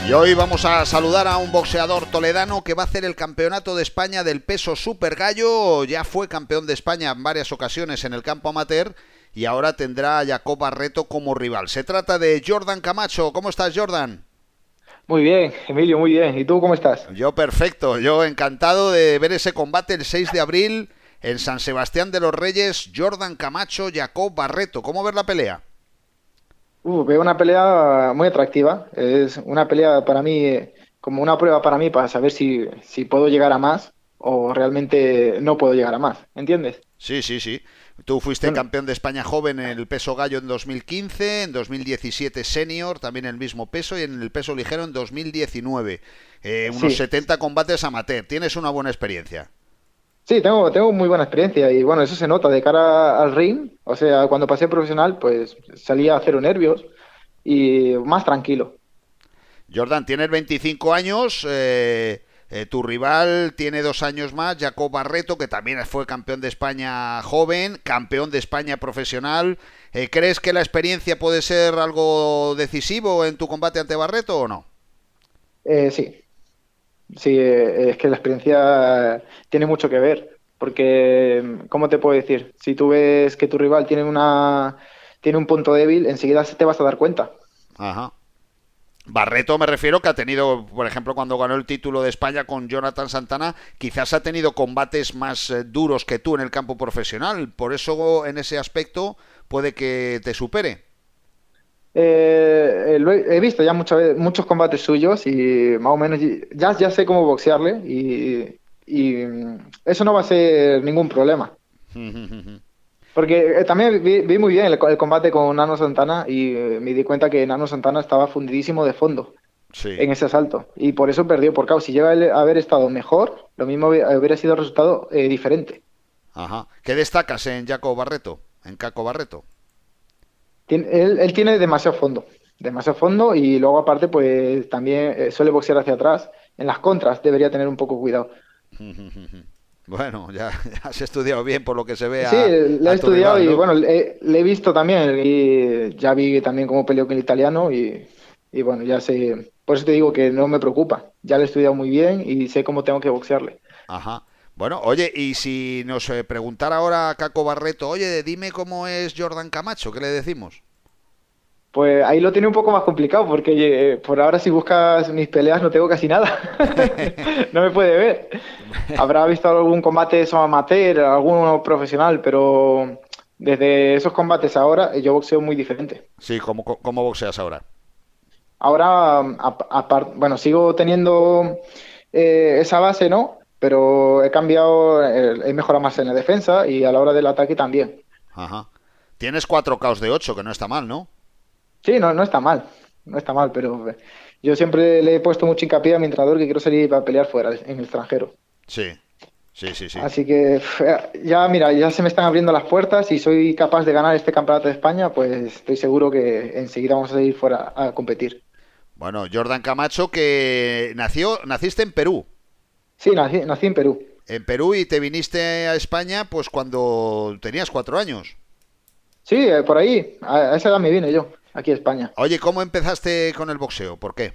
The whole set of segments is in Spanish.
Y hoy vamos a saludar a un boxeador toledano que va a hacer el campeonato de España del peso super gallo. Ya fue campeón de España en varias ocasiones en el campo amateur y ahora tendrá a Jacob Barreto como rival. Se trata de Jordan Camacho. ¿Cómo estás, Jordan? Muy bien, Emilio, muy bien. ¿Y tú cómo estás? Yo perfecto, yo encantado de ver ese combate el 6 de abril en San Sebastián de los Reyes. Jordan Camacho, Jacob Barreto. ¿Cómo ver la pelea? Veo una pelea muy atractiva. Es una pelea para mí, como una prueba para mí, para saber si puedo llegar a más o realmente no puedo llegar a más. ¿Entiendes? Sí, sí, sí. Tú fuiste Bueno, campeón de España joven en el peso gallo en 2015, en 2017 senior, también en el mismo peso, y en el peso ligero en 2019. Unos sí, 70 combates amateur. Tienes una buena experiencia. sí, tengo muy buena experiencia y bueno, eso se nota de cara al ring. O sea, cuando pasé profesional, pues salía a cero nervios y más tranquilo. Jordan, tienes 25 años. Tu rival tiene 2 años más, Jacob Barreto, que también fue campeón de España joven, campeón de España profesional. ¿Crees que la experiencia puede ser algo decisivo en tu combate ante Barreto o no? Sí. Sí, es que la experiencia tiene mucho que ver, porque, ¿cómo te puedo decir? Si tú ves que tu rival tiene un punto débil, enseguida te vas a dar cuenta. Ajá. Barreto me refiero que ha tenido, por ejemplo, cuando ganó el título de España con Jonathan Santana, quizás ha tenido combates más duros que tú en el campo profesional. Por eso, en ese aspecto, puede que te supere. He visto ya muchos combates suyos y más o menos ya sé cómo boxearle y eso no va a ser ningún problema. Porque también vi muy bien el combate con Nano Santana y me di cuenta que Nano Santana estaba fundidísimo de fondo Sí. en ese asalto. Y por eso perdió por KO. Si llega a haber estado mejor, lo mismo hubiera sido el resultado diferente. Ajá. ¿Qué destacas en Jaco Barreto? En Caco Barreto. Él tiene demasiado fondo y luego aparte pues también suele boxear hacia atrás. En las contras debería tener un poco cuidado. Bueno, ya has estudiado bien por lo que se ve Sí, le he a tu estudiado rival, y ¿no? bueno, le he visto también y ya vi también cómo peleó con el italiano y bueno, ya sé, por eso te digo que no me preocupa. Ya le he estudiado muy bien y sé cómo tengo que boxearle. Ajá. Bueno, oye, y si nos preguntara ahora a Caco Barreto, oye, dime cómo es Jordan Camacho, ¿qué le decimos? Pues ahí lo tiene un poco más complicado porque por ahora si buscas mis peleas no tengo casi nada. No me puede ver. Habrá visto algún combate eso amateur, alguno profesional, pero desde esos combates ahora yo boxeo muy diferente. Sí, ¿cómo boxeas ahora? Ahora, bueno, sigo teniendo esa base, ¿no? Pero he cambiado, he mejorado más en la defensa y a la hora del ataque también. Ajá. Tienes 4 caos de 8, que no está mal, ¿no? Sí, no, no está mal, no está mal, pero yo siempre le he puesto mucho hincapié a mi entrenador que quiero salir a pelear fuera, en el extranjero. Sí, sí, sí, sí. Así que ya, mira, ya se me están abriendo las puertas y soy capaz de ganar este campeonato de España, pues estoy seguro que enseguida vamos a salir fuera a competir. Bueno, Jordan Camacho que naciste en Perú. Sí, nací en Perú. En Perú y te viniste a España pues cuando tenías 4 años. Sí, por ahí, a esa edad me vine yo, aquí a España. Oye, ¿cómo empezaste con el boxeo? ¿Por qué?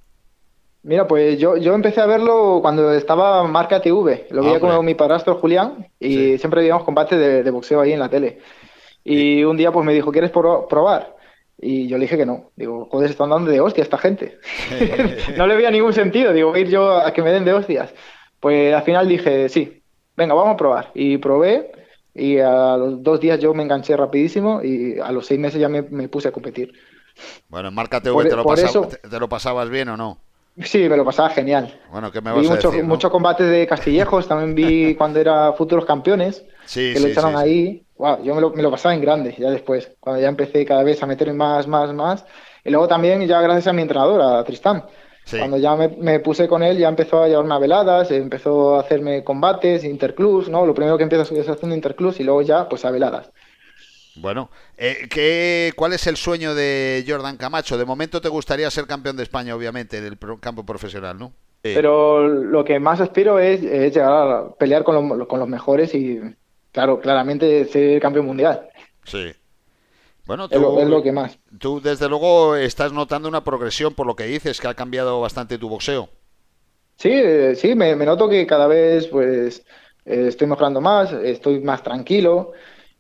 Mira, pues yo empecé a verlo cuando estaba Marca TV, lo Ah, veía hombre, con mi padrastro Julián sí. y siempre veíamos combates de boxeo ahí en la tele. Y- Y un día pues me dijo, ¿quieres probar? Y yo le dije que no. Digo, joder, se están dando de hostia esta gente. No le veía ningún sentido. Digo, voy a ir yo a que me den de hostias. Pues al final dije, sí, venga, vamos a probar. Y probé y a los 2 días yo me enganché rapidísimo y a los 6 meses ya me puse a competir. Bueno, en Marca TV Por eso, te lo pasabas bien o no. sí, me lo pasaba genial. Bueno, ¿qué me Vi vas a decir, no? muchos combates de Castillejos, también vi cuando era Futuros Campeones, Sí, que lo sí, sí, echaron sí. ahí. Wow, yo me lo pasaba en grande ya después, cuando ya empecé cada vez a meterme más. Y luego también ya gracias a mi entrenador, a Tristán. Sí. Cuando ya me puse con él, ya empezó a llevarme a veladas, empezó a hacerme combates, interclubs, ¿no? Lo primero que empiezas es haciendo interclubs y luego ya, pues a veladas. Bueno, ¿cuál es el sueño de Jordan Camacho? De momento te gustaría ser campeón de España, obviamente, del campo profesional, ¿no? Sí, Pero lo que más aspiro es llegar a pelear con los mejores y, claro, claramente ser campeón mundial. sí. Bueno, es lo que más. tú desde luego estás notando una progresión por lo que dices, que ha cambiado bastante tu boxeo. Sí, sí, me noto que cada vez pues estoy mejorando más, estoy más tranquilo.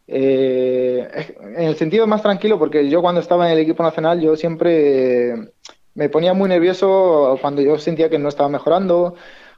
En el sentido más tranquilo, porque yo cuando estaba en el equipo nacional, yo siempre me ponía muy nervioso cuando yo sentía que no estaba mejorando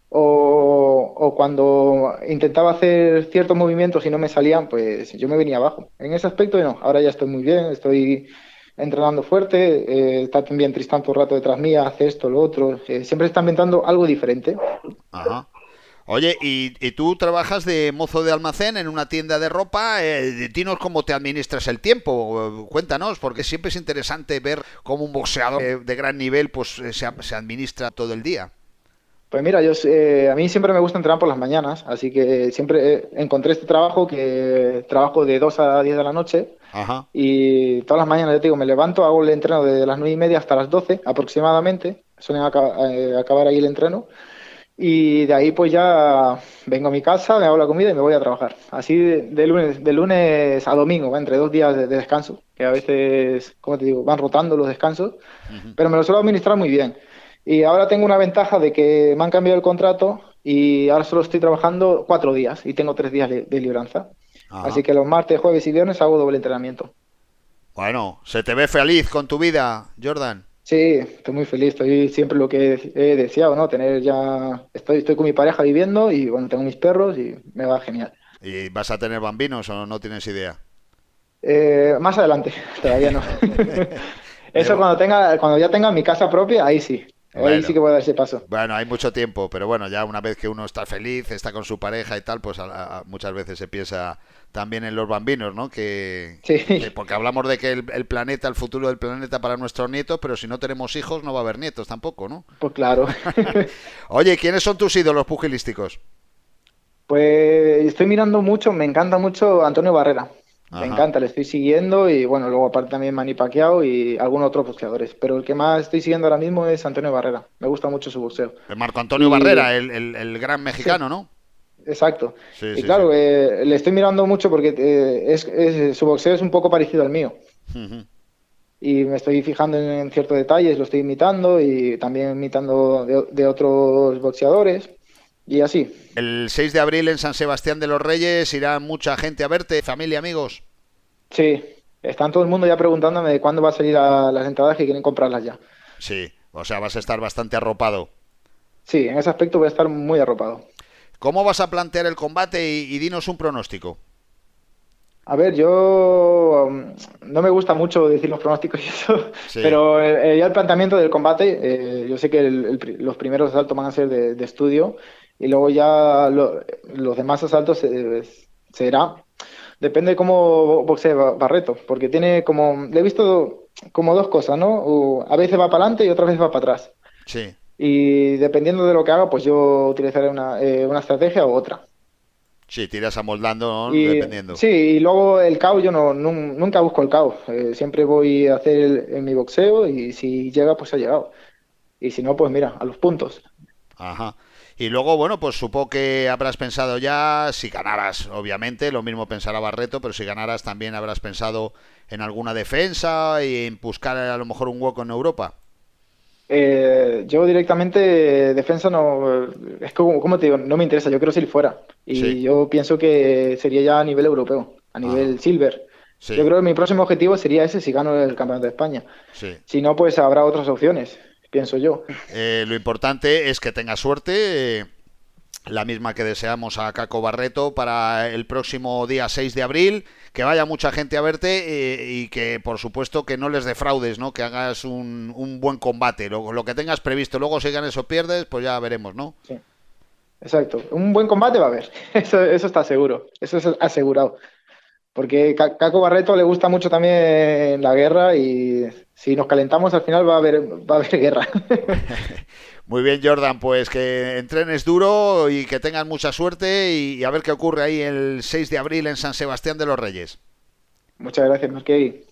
o cuando intentaba hacer ciertos movimientos y no me salían, pues yo me venía abajo. En ese aspecto no, ahora ya estoy muy bien, estoy entrenando fuerte, está también Tristán todo el rato detrás mía, hace esto, lo otro, siempre está inventando algo diferente. Ajá. Oye, y tú trabajas de mozo de almacén en una tienda de ropa. Dinos cómo te administras el tiempo. Cuéntanos, porque siempre es interesante ver cómo un boxeador de gran nivel pues se administra todo el día. Pues mira, a mí siempre me gusta entrenar por las mañanas, así que siempre encontré este trabajo que trabajo de 2 a 10 de la noche Ajá. y todas las mañanas, ya te digo, me levanto, hago el entreno de las 9:30 hasta las 12 aproximadamente, suelen acabar ahí el entreno y de ahí pues ya vengo a mi casa, me hago la comida y me voy a trabajar. Así de lunes a domingo, ¿va? Entre 2 días de descanso, que a veces, como te digo, van rotando los descansos, Ujú. pero me lo suelo administrar muy bien. Y ahora tengo una ventaja de que me han cambiado el contrato y ahora solo estoy trabajando 4 días y tengo 3 días de libranza. Así Ajá. que los martes, jueves y viernes hago doble entrenamiento. Bueno, se te ve feliz con tu vida, Jordan. Sí, estoy muy feliz, estoy siempre lo que he deseado, ¿no? Tener ya, estoy con mi pareja viviendo y bueno, tengo mis perros y me va genial. ¿Y vas a tener bambinos o no tienes idea? Más adelante, todavía no. De- Eso cuando ya tenga mi casa propia, ahí sí Bueno, que voy a dar ese paso. bueno, hay mucho tiempo, pero bueno, ya una vez que uno está feliz, está con su pareja y tal, pues muchas veces se piensa también en los bambinos, ¿no? Sí, Porque hablamos de que el planeta, el futuro del planeta para nuestros nietos, pero si no tenemos hijos no va a haber nietos tampoco, ¿no? pues claro. Oye, ¿quiénes son tus ídolos pugilísticos? Pues estoy mirando mucho, me encanta mucho Antonio Barrera. Me Ajá. encanta, le estoy siguiendo y bueno, luego aparte también Manny Pacquiao y algunos otros boxeadores. Pero el que más estoy siguiendo ahora mismo es Antonio Barrera. Me gusta mucho su boxeo. Marco Antonio Y Barrera, el gran sí, mexicano, ¿no? exacto. Sí, Y sí, sí. claro, le estoy mirando mucho porque su boxeo es un poco parecido al mío. Ujú. Y me estoy fijando en ciertos detalles, lo estoy imitando y también imitando de otros boxeadores. Y así. El 6 de abril en San Sebastián de los Reyes irá mucha gente a verte, familia, amigos. Sí, están todo el mundo ya preguntándome de cuándo va a salir las entradas que quieren comprarlas ya. Sí, o sea, vas a estar bastante arropado. Sí, en ese aspecto voy a estar muy arropado. ¿Cómo vas a plantear el combate y dinos un pronóstico? A ver, yo no me gusta mucho decir los pronósticos y eso, Sí, pero ya el planteamiento del combate, yo sé que los primeros asaltos van a ser de estudio y luego ya los demás asaltos será, depende de cómo boxee Barreto, porque tiene como, le he visto como dos cosas, ¿no? A veces va para adelante y otras veces va para atrás. sí, Y dependiendo de lo que haga, pues yo utilizaré una estrategia u otra. sí, tiras amoldando, ¿no? Y Dependiendo. sí, y luego el caos, yo nunca busco el caos. Siempre voy a hacer en mi boxeo y si llega, pues ha llegado. Y si no, pues mira, a los puntos. Ajá. Y luego, bueno, pues supongo que habrás pensado ya, si ganaras, obviamente, lo mismo pensará Barreto, pero si ganaras también habrás pensado en alguna defensa y en buscar a lo mejor un hueco en Europa. Yo directamente defensa no, es como te digo, no me interesa, yo quiero salir fuera. Sí, Y yo pienso que sería ya a nivel europeo, a ajá, nivel silver. Yo sí, creo que mi próximo objetivo sería ese si gano el Campeonato de España. sí. Si no, pues habrá otras opciones, pienso yo. Lo importante es que tengas suerte, la misma que deseamos a Caco Barreto para el próximo día 6 de abril, que vaya mucha gente a verte y que por supuesto que no les defraudes, ¿no? Que hagas un buen combate, lo que tengas previsto, luego si ganes o pierdes, pues ya veremos, ¿no? Sí, exacto. Un buen combate va a haber, eso está seguro, eso es asegurado. Porque Caco Barreto le gusta mucho también la guerra y si nos calentamos al final va a haber guerra. Muy bien, Jordan, pues que entrenes duro y que tengas mucha suerte y a ver qué ocurre ahí el 6 de abril en San Sebastián de los Reyes. Muchas gracias, Marqués.